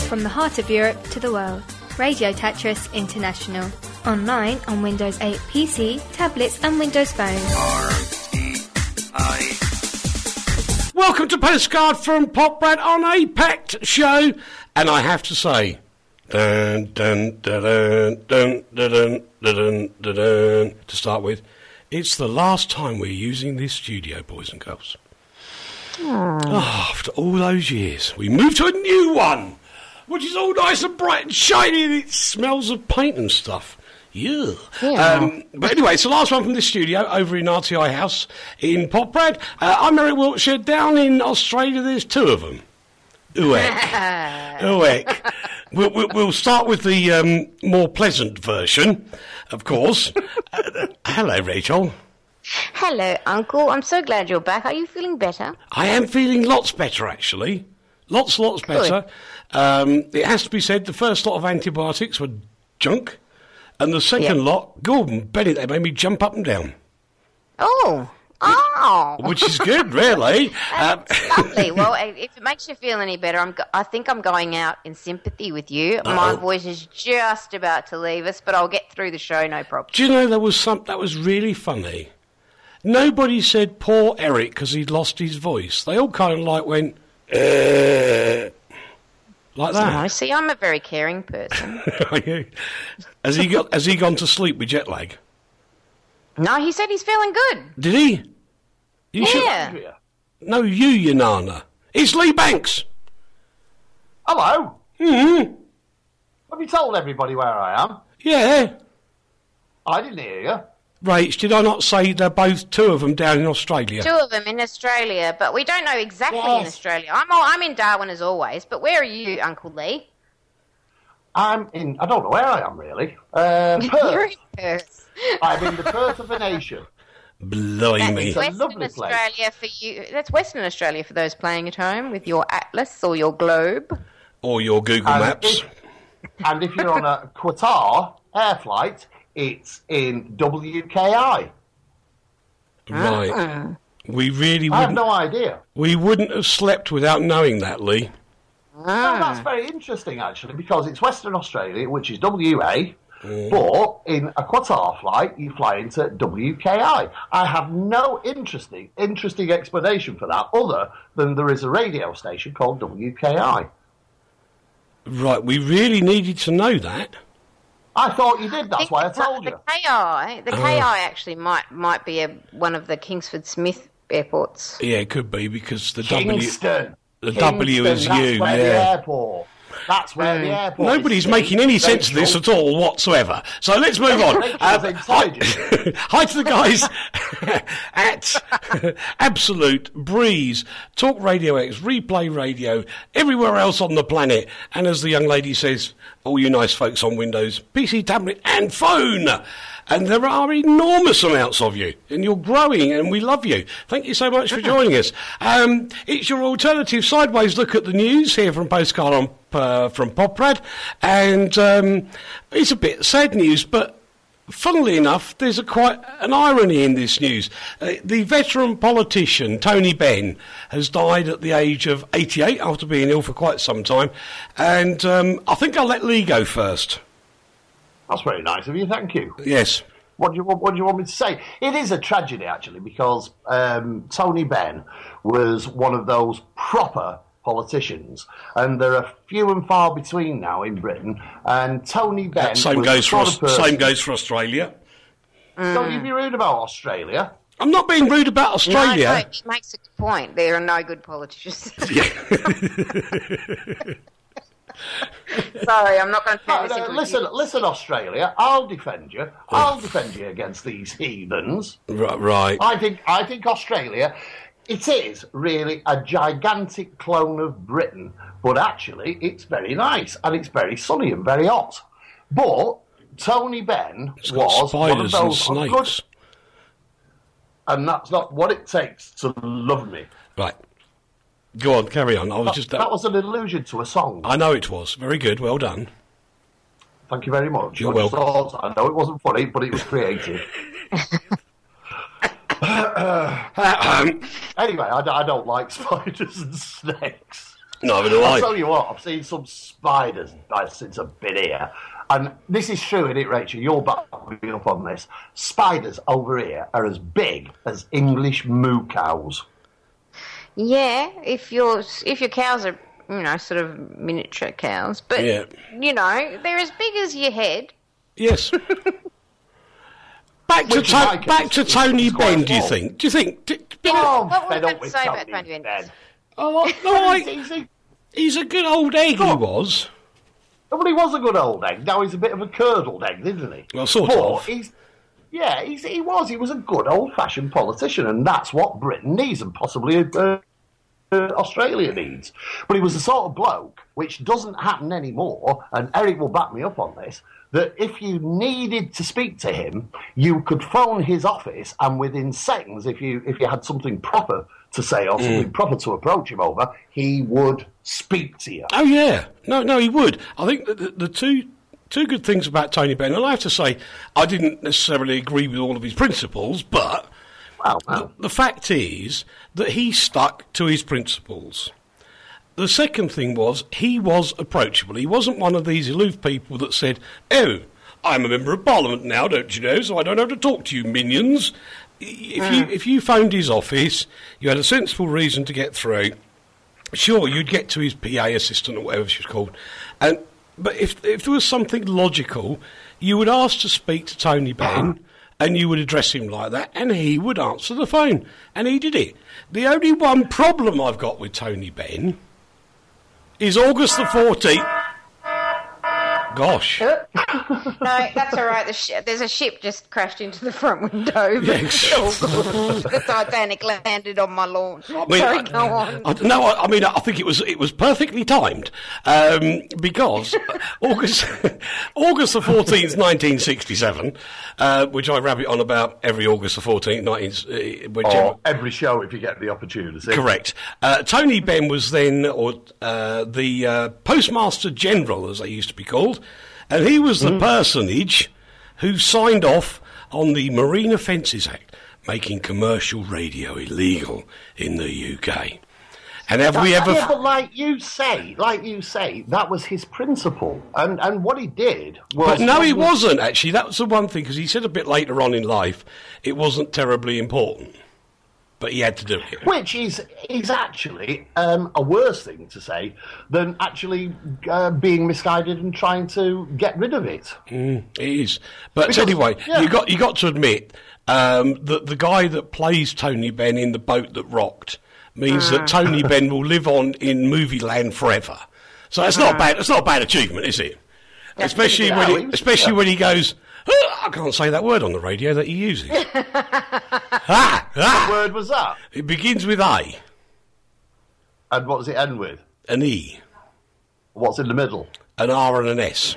from the heart of Europe to the world. Radio Tetris International. Online on Windows 8 PC, tablets and Windows Phone. Welcome to Postcard from Poprad on a packed show. And I have to say, dun, dun, dun, dun, dun, dun, dun, dun, dun, to start with, it's the last time we're using this studio, boys and girls. Oh, after all those years, we moved to a new one, which is all nice and bright and shiny, and it smells of paint and stuff. Yeah. But anyway, it's the last one from this studio over in RTI House in Poprad. I'm Eric Wiltshire. Down in Australia, there's two of them. Uek. We'll start with the more pleasant version, of course. Hello, Rachel. Hello, Uncle. I'm so glad you're back. Are you feeling better? I am feeling lots better, actually. Lots better. It has to be said, the first lot of antibiotics were junk, and the second lot, Gordon Bennett, they made me jump up and down. Oh. Which is good, really. Lovely. Well, if it makes you feel any better, I think I'm going out in sympathy with you. Uh-oh. My voice is just about to leave us, but I'll get through the show, no problem. Do you know, that was really funny. Nobody said poor Eric because he'd lost his voice. They all kind of went, like that. No, see, I'm a very caring person. Has he gone to sleep with jet lag? No, he said he's feeling good. Did he? Yeah. No, you nana. It's Lee Banks. Hello. Mm-hmm. Have you told everybody where I am? Yeah. I didn't hear you. Rach, did I not say they're both two of them down in Australia? Two of them in Australia, but we don't know exactly in Australia. I'm in Darwin as always, but where are you, Uncle Lee? I don't know where I am really. Perth. You're in Perth. I'm in the Perth of a nation. Blimey. That's Western Australia for you. That's Western Australia for those playing at home with your atlas or your globe. Or your Google Maps. If you're on a Qatar air flight, it's in WKI. Right. We really wouldn't... I have no idea. We wouldn't have slept without knowing that, Lee. Well, that's very interesting, actually, because it's Western Australia, which is WA, but in a Qatar flight, you fly into WKI. I have no interesting explanation for that, other than there is a radio station called WKI. Right, we really needed to know that. I thought you did, that's why I told you. The KI actually might be one of the Kingsford Smith airports. Yeah, it could be, because the Kingston. W is that's you, where the airport. That's where the airport Nobody's is. making any sense of this at all whatsoever. So let's move on. Hi to the guys at Absolute, Breeze, Talk Radio X, Replay Radio, everywhere else on the planet. And as the young lady says, all you nice folks on Windows, PC, tablet and phone. And there are enormous amounts of you, and you're growing, and we love you. Thank you so much for joining us. It's your alternative sideways look at the news here from Postcard from Poprad, and it's a bit sad news, but funnily enough, there's quite an irony in this news. The veteran politician, Tony Benn, has died at the age of 88 after being ill for quite some time, and I think I'll let Lee go first. That's very nice of you, thank you. Yes. What do you want me to say? It is a tragedy, actually, because Tony Benn was one of those proper politicians, and there are few and far between now in Britain, and Tony Benn... Same goes for Australia. Don't you be rude about Australia. I'm not being rude about Australia. No, it makes a good point. There are no good politicians. Sorry, I'm not going to turn this into... Listen, Australia, I'll defend you. I'll defend you against these heathens. Right. I think Australia, it is really a gigantic clone of Britain, but actually it's very nice, and it's very sunny and very hot. But Tony Benn was one of those snakes. And that's not what it takes to love me. Right. Go on, carry on. That was an allusion to a song. I know it was. Very good. Well done. Thank you very much. You're welcome. I know it wasn't funny, but it was creative. Anyway, I don't like spiders and snakes. Neither do I. I'll tell you what, I've seen some spiders since I've been here. And this is true, isn't it, Rachel? You're backing up on this. Spiders over here are as big as English moo cows. Yeah, if your cows are, sort of miniature cows. But, they're as big as your head. Yes. Back to Tony Benn, do you think? What would you say about Tony Benn? Oh, no, he's a good old egg, he was. Well, he was a good old egg. Now he's a bit of a curdled egg, isn't he? Well, sort of. He was. He was a good old-fashioned politician, and that's what Britain needs, and possibly Australia needs. But he was the sort of bloke, which doesn't happen anymore, and Eric will back me up on this, that if you needed to speak to him, you could phone his office, and within seconds, if you had something proper to say or something proper to approach him over, he would speak to you. Oh, yeah. No, he would. I think that the two good things about Tony Benn, and I have to say, I didn't necessarily agree with all of his principles, but the fact is that he stuck to his principles. The second thing was, he was approachable. He wasn't one of these aloof people that said, "Oh, I'm a member of Parliament now, don't you know, so I don't have to talk to you, minions." If you phoned his office, you had a sensible reason to get through. Sure, you'd get to his PA assistant or whatever she was called. But if there was something logical, you would ask to speak to Tony Benn, and you would address him like that, and he would answer the phone. And he did it. The only one problem I've got with Tony Benn is August the 14th. Gosh. No, that's all right. There's a ship just crashed into the front window. Yes. The Titanic landed on my lawn. Sorry, go on. I think it was perfectly timed because August the 14th, 1967, which I rabbit on about every August the 14th, every show if you get the opportunity. Correct. Tony Benn was then, the Postmaster General, as they used to be called, and he was the personage who signed off on the Marine Offences Act, making commercial radio illegal in the UK. And have we ever... Yeah, but like you say, that was his principle. And what he did was... But no, he wasn't, actually. That was the one thing, because he said a bit later on in life it wasn't terribly important. But he had to do it. Which is actually a worse thing to say than actually being misguided and trying to get rid of it. It is. But anyway, you got to admit that the guy that plays Tony Benn in The Boat That Rocked means that Tony Benn will live on in movie land forever. So that's not bad. It's not a bad achievement, is it? Especially when he goes... I can't say that word on the radio that he uses. What word was that? It begins with A. And what does it end with? An E. What's in the middle? An R and an S.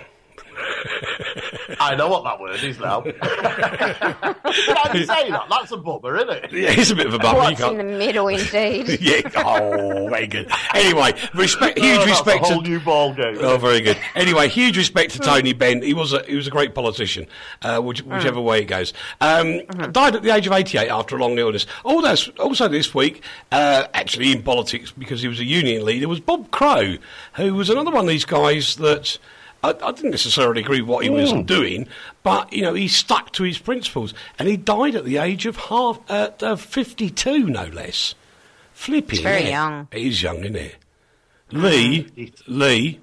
I know what that word is now. How do you say that? That's a bummer, isn't it? Yeah, it's a bit of a bummer. What's in the middle, indeed? Yeah. Oh, very good. Anyway, huge respect. That's a whole new ball game. Oh, very good. Anyway, huge respect to Tony Benn. He was a great politician, whichever way it goes. Died at the age of 88 after a long illness. Also this week, actually in politics, because he was a union leader, was Bob Crow, who was another one of these guys that... I didn't necessarily agree with what he was doing, but, he stuck to his principles. And he died at the age of 52, no less. Flipping. It's very young. It is young, isn't it? Lee.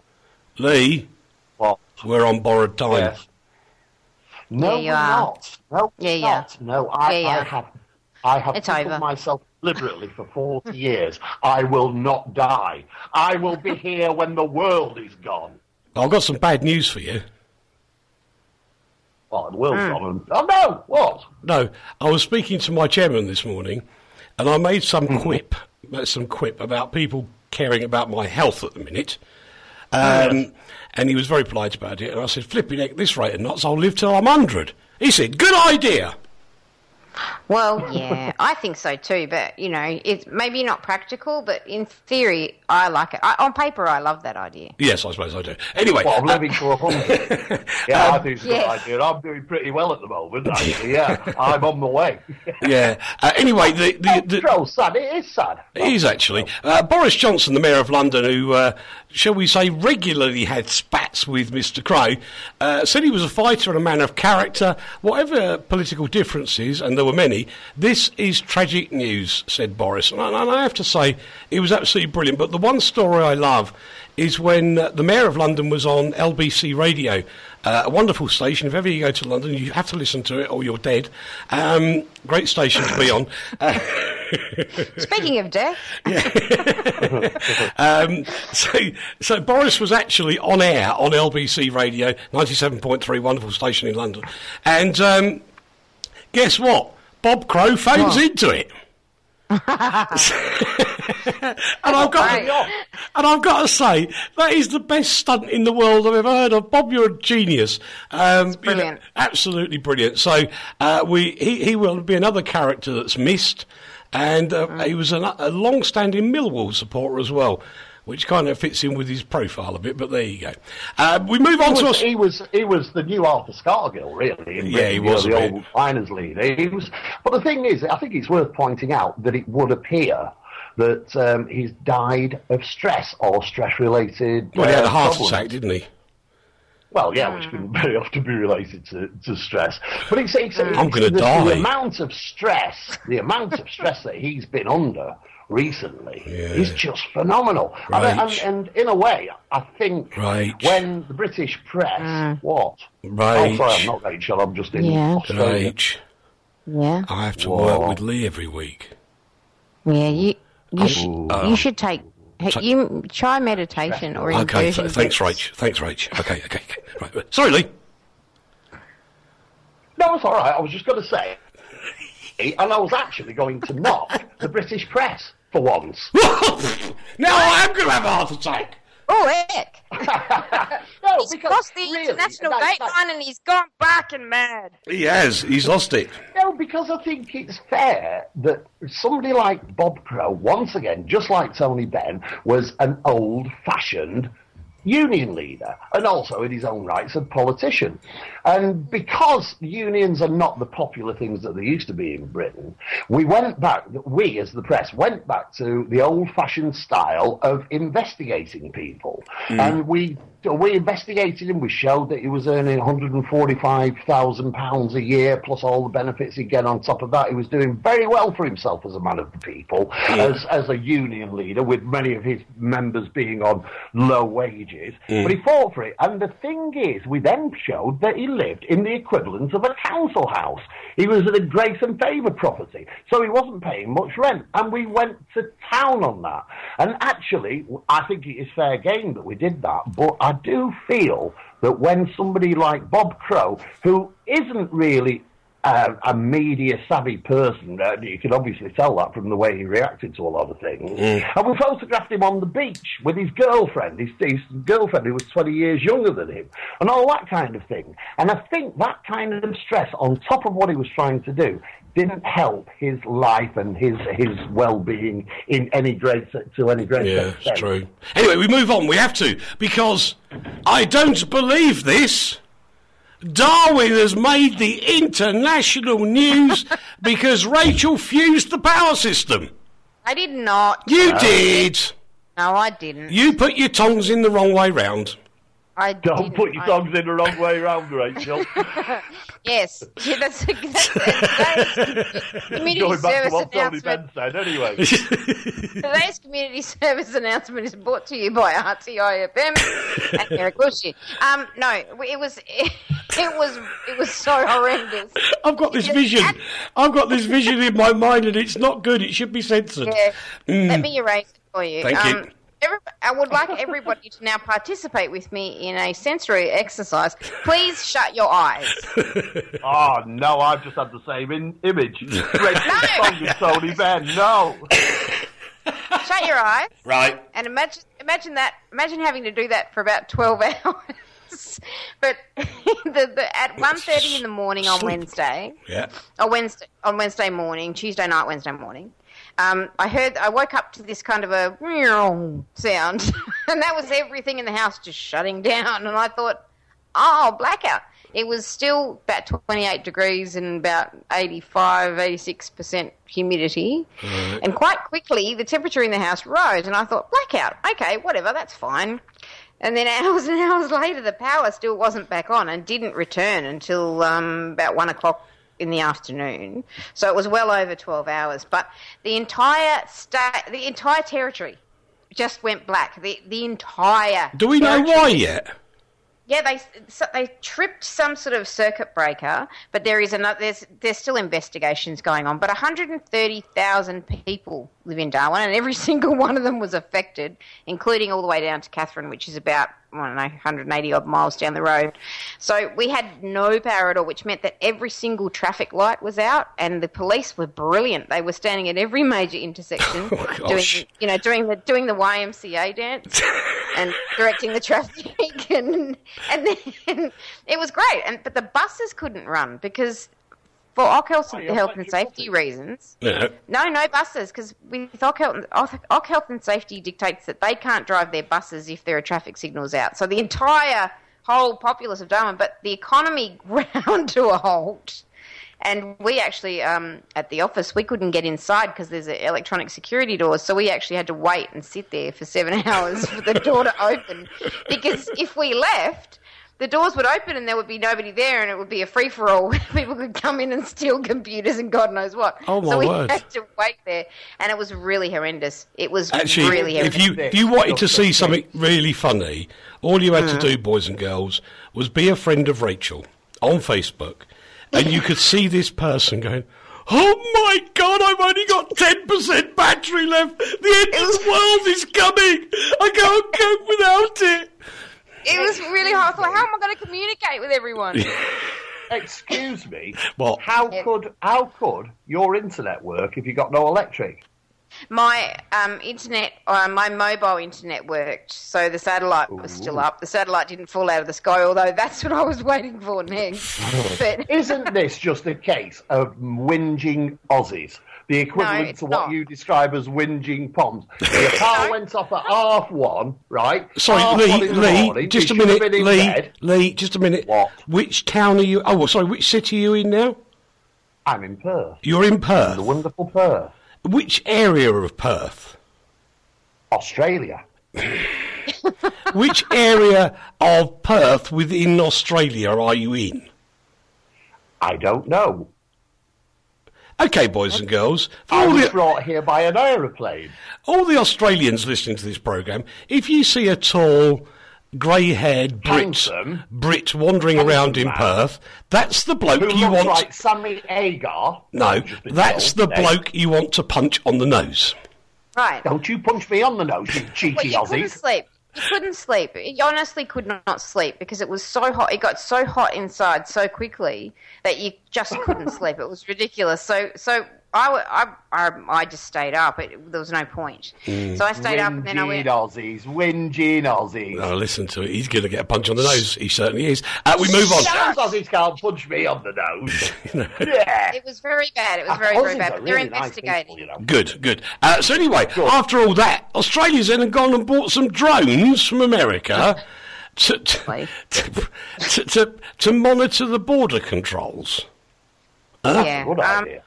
What? We're on borrowed time. Yes. No, we're not. No, not. No, I have put myself deliberately for 40 years. I will not die. I will be here when the world is gone. I've got some bad news for you. Well, the world's gone. Oh, no! What? No, I was speaking to my chairman this morning, and I made some quip about people caring about my health at the minute. And he was very polite about it, and I said, flipping heck, this rate of knots, I'll live till I'm 100. He said, good idea. Well, yeah, I think so too. But it's maybe not practical, but in theory, I like it. On paper, I love that idea. Yes, I suppose I do. Anyway, I'm living to 100. Yeah, I think it's a good idea. I'm doing pretty well at the moment. Actually, yeah, I'm on the way. Yeah. Anyway, sad. It is sad. It is actually. Boris Johnson, the Mayor of London, who, shall we say, regularly had spats with Mr. Crow, said he was a fighter and a man of character. Whatever political differences, and there were many, this is tragic news, said Boris. And I have to say, it was absolutely brilliant. But the one story I love is when the Mayor of London was on LBC Radio, a wonderful station. If ever you go to London, you have to listen to it or you're dead. Great station to be on. Speaking of death. So Boris was actually on air on LBC Radio, 97.3, wonderful station in London. And guess what? Bob Crow phones into it. and I've got to say, that is the best stunt in the world I've ever heard of. Bob, you're a genius. Brilliant. Absolutely brilliant. So he will be another character that's missed, and he was a long-standing Millwall supporter as well, which kind of fits in with his profile a bit, but there you go. We move on to... He was the new Arthur Scargill, really. He was the old finers leader. But the thing is, I think it's worth pointing out that it would appear that he's died of stress or stress-related Well, he had a heart problems. attack, didn't he? Well, yeah, which can very often be related to stress. But it's I'm going to die. The amount of stress that he's been under recently is just phenomenal. Right. And in a way, I think when the British press... What? Right. Oh, sorry, I'm not Rachel, I'm just in Australia. Right. Yeah. I have to work with Lee every week. Yeah, you should take... You try meditation or inversion. Okay, thanks, Rach. Okay. Right. Sorry, Lee. No, it's all right. I was just going to say, and I was actually going to knock the British press for once. Now I am going to have a heart attack. Oh, heck. No, he's crossed the international date line and he's gone back and mad. He has. He's lost it. No, because I think it's fair that somebody like Bob Crow, once again, just like Tony Benn, was an old-fashioned union leader and also in his own rights a politician. And because unions are not the popular things that they used to be in Britain, we as the press went back to the old-fashioned style of investigating people. And we investigated him. We showed that he was earning £145,000 a year plus all the benefits he'd get on top of that. He was doing very well for himself as a man of the people, as a union leader, with many of his members being on low wages. But he fought for it. And the thing is, we then showed that he lived in the equivalent of a council house. He was at a grace and favour property, so he wasn't paying much rent. And we went to town on that. And actually, I think it is fair game that we did that, but I do feel that when somebody like Bob Crow, who isn't really a media-savvy person, you can obviously tell that from the way he reacted to a lot of things, and we photographed him on the beach with his girlfriend, his girlfriend who was 20 years younger than him, and all that kind of thing. And I think that kind of stress, on top of what he was trying to do, didn't help his life and his well-being in any great extent. Yeah, it's true. Anyway, we move on. We have to, because I don't believe this. Darwin has made the international news because Rachel fused the power system. I did not. You did. No, I didn't. You put your tongs in the wrong way round. Don't put your tongs in the wrong way round, Rachel. Yes. Yeah, that's community Going back service to what Tony announcement. Benn said, anyway. Today's community service announcement is brought to you by RTIFM and Yarraguchi. No, it was so horrendous. I've got this vision in my mind, and it's not good. It should be censored. Yeah. Let me erase it for you. Thank you. I would like everybody to now participate with me in a sensory exercise. Please shut your eyes. Oh, no, I've just had the same image. No! Tony Benn, no! Shut your eyes. Right. And imagine having to do that for about 12 hours. But at 1:30 in the morning on Wednesday, on Wednesday morning, Tuesday night, Wednesday morning, I woke up to this kind of a sound, and that was everything in the house just shutting down. And I thought, oh, blackout. It was still about 28 degrees and about 86% humidity. Right. And quite quickly, the temperature in the house rose, and I thought, blackout, okay, whatever, that's fine. And then hours and hours later, the power still wasn't back on and didn't return until about 1 o'clock in the afternoon. So it was well over 12 hours. But the entire territory just went black. The entire Do we know why yet? Yeah, they tripped some sort of circuit breaker, but there's still investigations going on. But 130,000 people live in Darwin, and every single one of them was affected, including all the way down to Katherine, which is about, 180 odd miles down the road. So we had no power at all, which meant that every single traffic light was out, and the police were brilliant. They were standing at every major intersection, doing the YMCA dance and directing the traffic, and then it was great. But the buses couldn't run because, for health and safety reasons, no buses, because with OC Health and Safety dictates that they can't drive their buses if there are traffic signals out. So the whole populace of Darwin, but the economy ground to a halt. And we actually, at the office, we couldn't get inside because there's electronic security doors, so we actually had to wait and sit there for 7 hours for the door to open, because if we left, the doors would open and there would be nobody there, and it would be a free-for-all. People could come in and steal computers and God knows what. Oh, my word. So we had to wait there, and it was really horrendous. It was really horrendous. If you wanted to see something really funny, all you had to do, boys and girls, was be a friend of Rachel on Facebook, and you could see this person going, oh, my God, I've only got 10% battery left. The end of the world is coming. I can't cope without it. It was really hard. I thought, how am I going to communicate with everyone? Excuse me. What? How could your internet work if you got no electric? My my mobile internet worked, so the satellite was still up. The satellite didn't fall out of the sky, although that's what I was waiting for next. But isn't this just a case of whinging Aussies? The equivalent to what you describe as whinging Poms. Your car went off at 1:30, right? Sorry, Lee, just a minute. Lee, just a minute. What? Which town are you... Oh, sorry, which city are you in now? I'm in Perth. You're in Perth? The wonderful Perth. Which area of Perth? Australia. Which area of Perth within Australia are you in? I don't know. Okay, boys and girls. I was brought here by an aeroplane. All the Australians listening to this programme, if you see a tall, grey-haired Brit wandering around in Perth, that's the bloke who you looks want... like Sammy Agar. No, that's the bloke you want to punch on the nose. Right. Don't you punch me on the nose, you cheeky Aussies. Couldn't sleep. You couldn't sleep. You honestly could not sleep because it was so hot. It got so hot inside so quickly that you just couldn't sleep. It was ridiculous. So I just stayed up. There was no point. So I stayed up and then I went... Whinging Aussies. Oh, listen to it. He's going to get a punch on the nose. He certainly is. We move on. Those Aussies can't punch me on the nose. Yeah. It was very bad. It was very bad. But they're investigating. Nice people, Good. So anyway, after all that, Australia's then gone and bought some drones from America to monitor the border controls. Yeah. Good idea.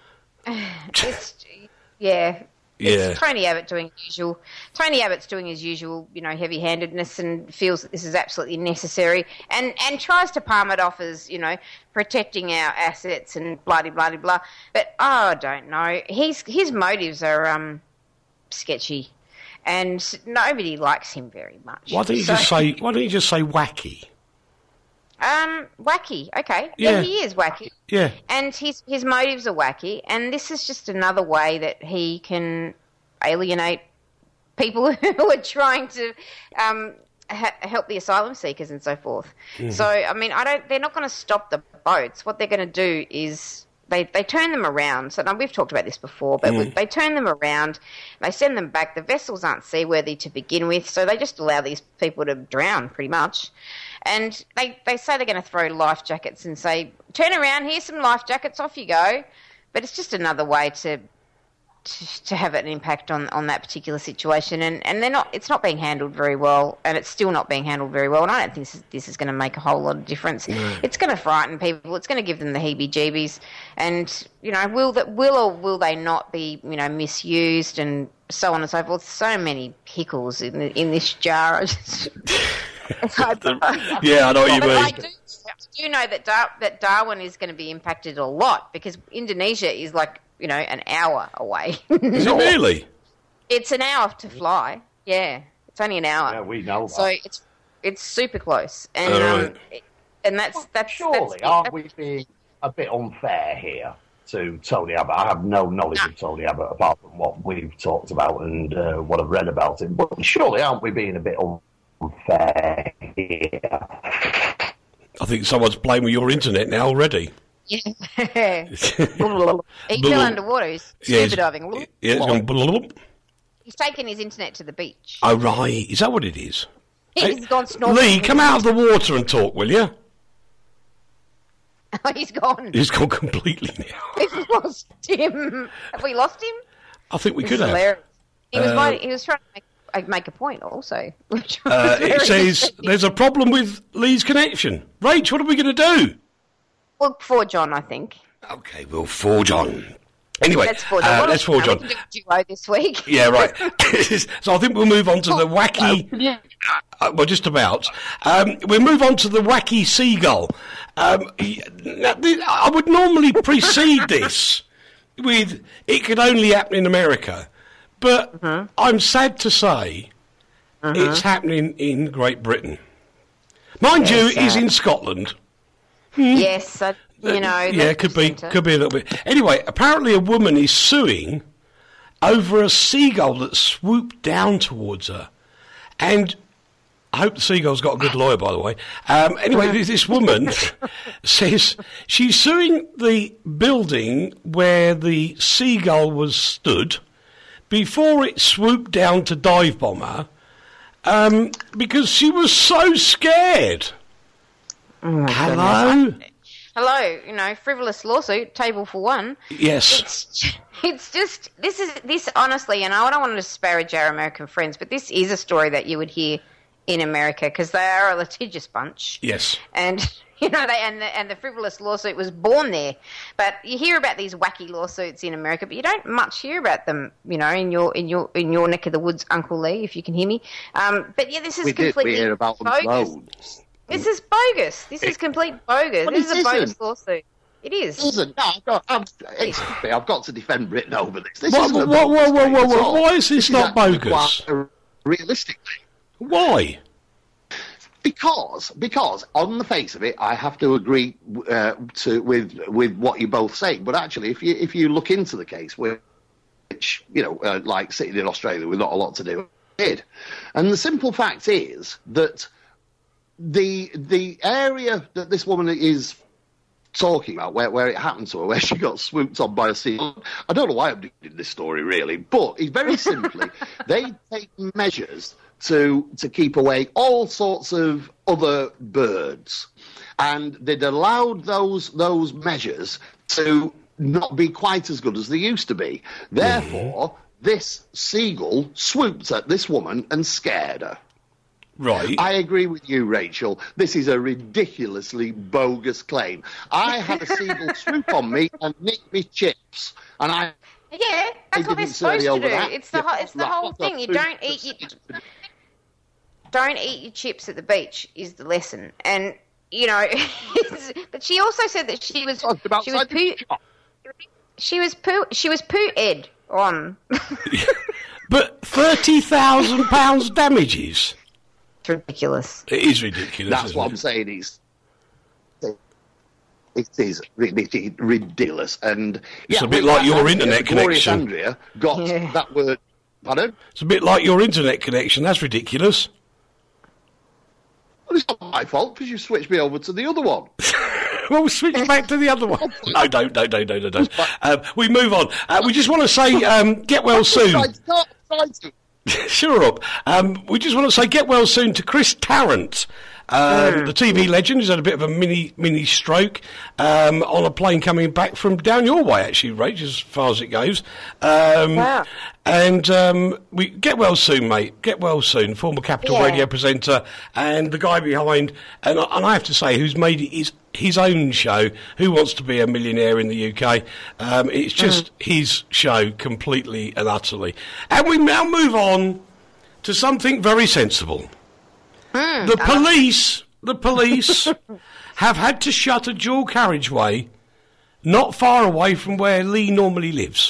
It's Tony Abbott doing his usual. Tony Abbott's doing his usual, heavy-handedness and feels that this is absolutely necessary and tries to palm it off as, protecting our assets and blah-de-blah-de-blah. But, I don't know. His motives are sketchy and nobody likes him very much. Why don't you just say wacky? Wacky, okay. Yeah, he is wacky. Yeah. And his motives are wacky, and this is just another way that he can alienate people who are trying to help the asylum seekers and so forth. Mm-hmm. So, I mean, they're not going to stop the boats. What they're going to do is they turn them around. So now we've talked about this before, but they turn them around, they send them back. The vessels aren't seaworthy to begin with, so they just allow these people to drown pretty much. And they say they're going to throw life jackets and say, turn around, here's some life jackets, off you go. But it's just another way to have an impact on that particular situation. And they're not. It's not being handled very well, and it's still not being handled very well. And I don't think this is going to make a whole lot of difference. It's going to frighten people. It's going to give them the heebie-jeebies. And, will they not be, misused and so on and so forth? So many pickles in this jar. Yeah, I know what you mean. I do know that Darwin is going to be impacted a lot, because Indonesia is like, an hour away. Is it really? It's an hour to fly. Yeah, it's only an hour. Yeah, we know that. So it's super close, and and that's surely aren't we being a bit unfair here to Tony Abbott? I have no knowledge of Tony Abbott apart from what we've talked about and what I've read about him. But surely aren't we being a bit unfair here? I think someone's playing with your internet now already. Yeah. He fell underwater. He's scuba diving. Yeah, it's gone. He's taken his internet to the beach. Oh, right. Is that what it is? He's gone snorkeling. Lee, come out of the water and talk, will you? Oh, he's gone. He's gone completely now. We've lost him. Have we lost him? I think we This could is have. hilarious. He was trying to make a point also. It says there's a problem with Lee's connection. Rach, what are we going to do? Well, for John, I think. Okay, we'll forge on. Anyway, let's forge on. Let's forge on. We can do a duo this week. Yeah, right. So I think we'll move on to the wacky... well, just about. We'll move on to the wacky seagull. I would normally precede this with it could only happen in America, but I'm sad to say it's happening in Great Britain. Mind you, it is in Scotland. Yes, yeah, could be a little bit. Anyway, apparently a woman is suing over a seagull that swooped down towards her, and I hope the seagull's got a good lawyer, by the way. Anyway, this woman says she's suing the building where the seagull was stood before it swooped down to dive bomb her, because she was so scared. Oh, Hello, frivolous lawsuit, table for one. Yes. It's just, this honestly, and I don't want to disparage our American friends, but this is a story that you would hear in America, because they are a litigious bunch. Yes. And, and the frivolous lawsuit was born there. But you hear about these wacky lawsuits in America, but you don't much hear about them, in your neck of the woods, Uncle Lee, if you can hear me. But yeah, this is completely we hear about them bogus. loads. This is bogus. This is complete bogus. Well, this is a bogus isn't. lawsuit. It is. It isn't. No, I've got to defend Britain over this. This Whoa, isn't a whoa, bogus whoa, claim whoa, at whoa. all. Why is this not actually bogus? quite realistically. Why? Because on the face of it, I have to agree with what you both say. But actually, if you look into the case, which like sitting in Australia with not a lot to do, did, and the simple fact is that the area that this woman is talking about, where it happened to her, where she got swooped on by a seagull. I don't know why I'm doing this story really, but it's very simply they take measures to keep away all sorts of other birds, and they'd allowed those measures to not be quite as good as they used to be. Therefore, this seagull swooped at this woman and scared her. Right. I agree with you, Rachel. This is a ridiculously bogus claim. I had a seagull swoop on me and nick me chips, and yeah, that's what they're supposed to do. It's the whole thing. You don't eat your chips at the beach is the lesson. And but she also said that she was poo-ed on. But £30,000 damages. It's ridiculous. It is ridiculous. That's what I'm saying. It is ridiculous, and it's a bit like your internet connection. Andrea got that word. Pardon? It's a bit like your internet connection. That's ridiculous. Well, it's not my fault because you switched me over to the other one. We'll switch back to the other one. No, don't. We move on. We just want to say, get well soon. Sure up. We just want to say, get well soon to Chris Tarrant. The TV legend has had a bit of a mini stroke on a plane coming back from down your way, actually, Rach, as far as it goes. Wow. And we get well soon, mate. Get well soon. Former Capital Radio presenter and the guy behind, and I have to say, who's made it his own show, Who Wants to Be a Millionaire in the UK. It's just his show completely and utterly. And we now move on to something very sensible. The police have had to shut a dual carriageway not far away from where Lee normally lives.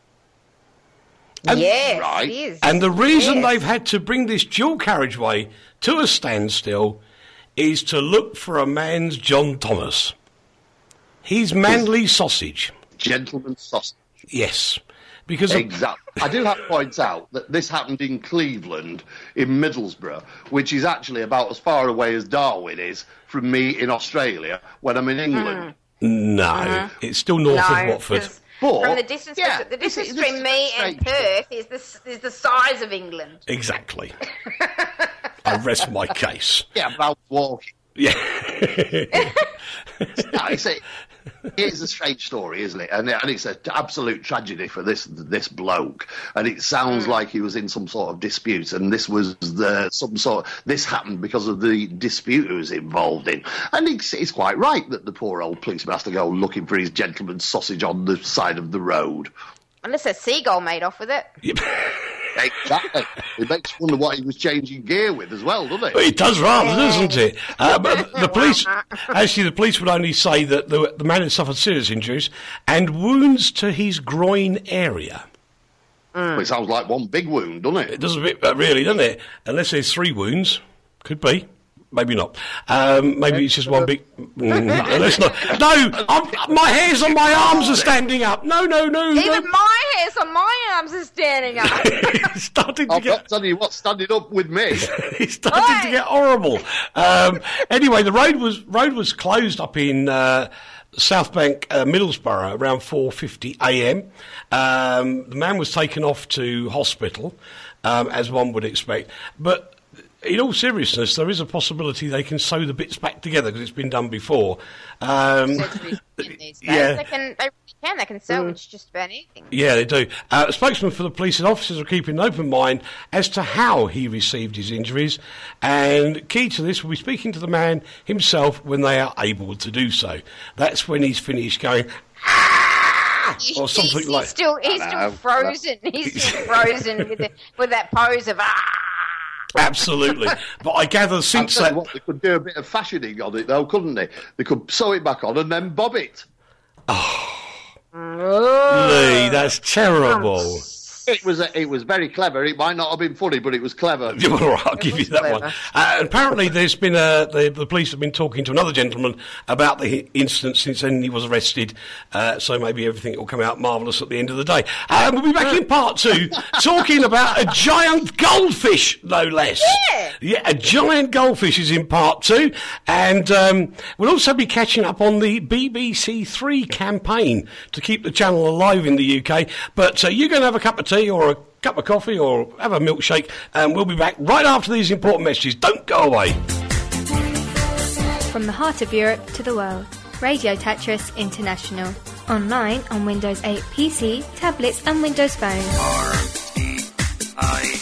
And, yes, right. it is. And the reason they've had to bring this dual carriageway to a standstill is to look for a man's John Thomas. His manly sausage. Gentleman's sausage. Yes. Because exactly. I do have to point out that this happened in Cleveland, in Middlesbrough, which is actually about as far away as Darwin is from me in Australia when I'm in England. No, it's still north of Watford. But from the distance, the distance between me and Perth is the size of England. Exactly. I rest my case. Yeah, but I was walking. Yeah. It's a strange story, isn't it? And it's an absolute tragedy for this bloke. And it sounds like he was in some sort of dispute, and this happened because of the dispute he was involved in. And it's quite right that the poor old policeman has to go looking for his gentleman's sausage on the side of the road. Unless a seagull made off with it. Yep. Exactly. It makes you wonder what he was changing gear with as well, doesn't it? Well, it does rather, doesn't it? But the police would only say that the man had suffered serious injuries and wounds to his groin area. Well, it sounds like one big wound, doesn't it? It does a bit, really, doesn't it? Unless there's 3 wounds. Could be. Maybe not. Maybe it's just one big... let's not. No, my hairs on my arms are standing up. No. Even my hairs on my arms are standing up. It's starting to get... I'll tell you what's standing up with me. It's starting to get horrible. Anyway, the road was closed up in South Bank, Middlesbrough, around 4:50 a.m. The man was taken off to hospital, as one would expect, but... In all seriousness, there is a possibility they can sew the bits back together because it's been done before. They can salvage just about anything. Yeah, they do. A spokesman for the police and officers are keeping an open mind as to how he received his injuries, and key to this, we'll be speaking to the man himself when they are able to do so. That's when he's finished going... or something he's still frozen. He's still frozen with that pose of Absolutely. But I gather since that... they could do a bit of fashioning on it, though, couldn't they? They could sew it back on and then bob it. Lee, that's terrible. It was very clever. It might not have been funny, but it was clever. All right, I'll give you that one. Apparently, there's been the police have been talking to another gentleman about the incident since then he was arrested. So maybe everything will come out marvellous at the end of the day. We'll be back in part 2 talking about a giant goldfish, no less. Yeah, a giant goldfish is in part 2, and we'll also be catching up on the BBC Three campaign to keep the channel alive in the UK. But you're going to have a cup of tea or a cup of coffee or have a milkshake, and we'll be back right after these important messages. Don't go away. From the heart of Europe to the world, Radio Tetris International. Online on Windows 8 PC, tablets and Windows Phone. RTI